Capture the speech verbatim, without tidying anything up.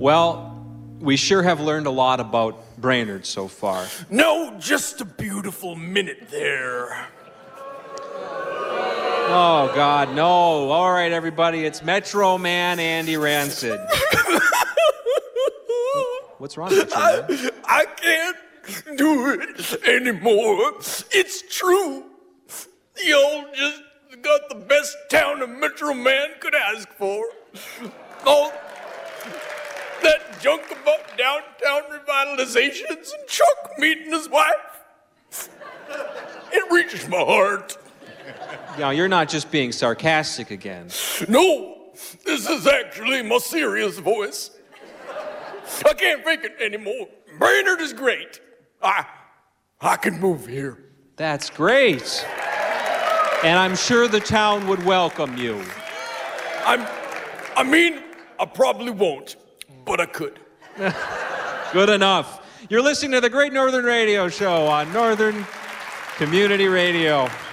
Well, we sure have learned a lot about Brainerd so far. No, just a beautiful minute there. Oh, God, no. All right, everybody, it's Metro Man Andy Rancid. What's wrong with you, man? I, I can't do it anymore. It's true. Y'all just got the best town a Metro Man could ask for. All that junk about downtown revitalizations and Chuck meeting his wife. It reaches my heart. Now, you're not just being sarcastic again. No, this is actually my serious voice. I can't fake it anymore. Brainerd is great. I, I can move here. That's great. And I'm sure the town would welcome you. I'm, I mean, I probably won't, but I could. Good enough. You're listening to the Great Northern Radio Show on Northern Community Radio.